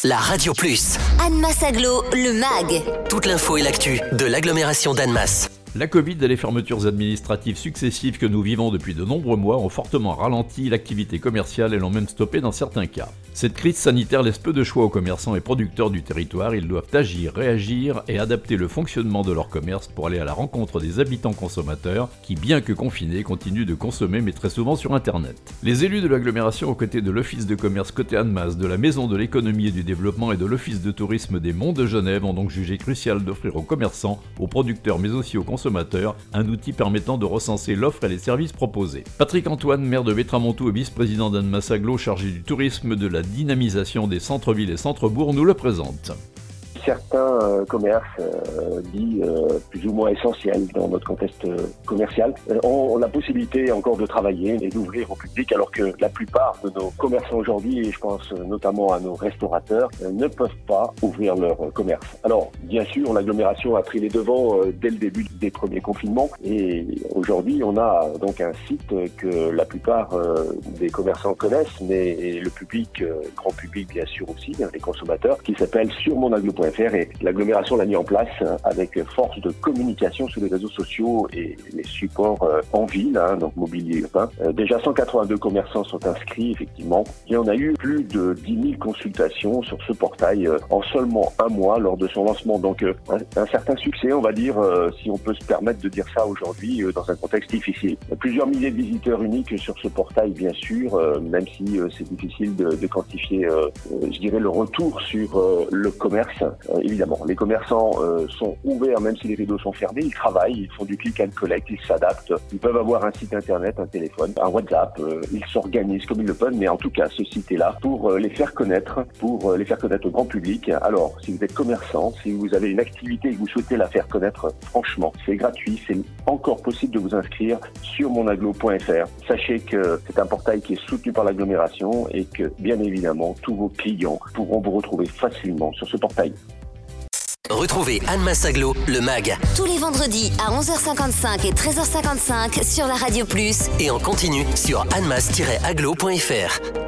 la Radio Plus. Annemasse Agglo, le MAG. Toute l'info et l'actu de l'agglomération d'Annemasse. La Covid et les fermetures administratives successives que nous vivons depuis de nombreux mois ont fortement ralenti l'activité commerciale et l'ont même stoppé dans certains cas. Cette crise sanitaire laisse peu de choix aux commerçants et producteurs du territoire. Ils doivent agir, réagir et adapter le fonctionnement de leur commerce pour aller à la rencontre des habitants consommateurs qui, bien que confinés, continuent de consommer mais très souvent sur Internet. Les élus de l'agglomération aux côtés de l'Office de commerce côté Annemasse, de la Maison de l'économie et du développement et de l'Office de tourisme des Monts de Genève ont donc jugé crucial d'offrir aux commerçants, aux producteurs mais aussi aux consommateurs un outil permettant de recenser l'offre et les services proposés. Patrick Antoine, maire de Bétramontou et vice-président d'Annemasse Agglo chargé du tourisme, de la dynamisation des centres-villes et centres-bourgs, nous le présente. Certains commerces dits plus ou moins essentiels dans notre contexte commercial ont la possibilité encore de travailler et d'ouvrir au public, alors que la plupart de nos commerçants aujourd'hui, et je pense notamment à nos restaurateurs, ne peuvent pas ouvrir leur commerce. Alors, bien sûr, l'agglomération a pris les devants dès le début des premiers confinements, et aujourd'hui, on a donc un site que la plupart des commerçants connaissent, mais le public, grand public bien sûr aussi, les consommateurs, qui s'appelle surmonaglo.fr. Et l'agglomération l'a mis en place avec force de communication sur les réseaux sociaux et les supports en ville, donc mobilier urbain. Déjà 182 commerçants sont inscrits effectivement et on a eu plus de 10 000 consultations sur ce portail en seulement un mois lors de son lancement. Donc un certain succès, on va dire, si on peut se permettre de dire ça aujourd'hui dans un contexte difficile. Plusieurs milliers de visiteurs uniques sur ce portail bien sûr, même si c'est difficile de quantifier, je dirais, le retour sur le commerce. Évidemment, les commerçants sont ouverts même si les rideaux sont fermés, ils travaillent, ils font du click and collect, ils s'adaptent, ils peuvent avoir un site internet, un téléphone, un WhatsApp, ils s'organisent comme ils le peuvent, mais en tout cas ce site est là pour les faire connaître, au grand public. Alors, si vous êtes commerçant, si vous avez une activité et que vous souhaitez la faire connaître, franchement, c'est gratuit, c'est encore possible de vous inscrire sur monaglo.fr. Sachez que c'est un portail qui est soutenu par l'agglomération et que, bien évidemment, tous vos clients pourront vous retrouver facilement sur ce portail. Retrouvez Annemasse Agglo, le MAG. Tous les vendredis à 11h55 et 13h55 sur la Radio Plus. Et en continu sur annemasse-agglo.fr.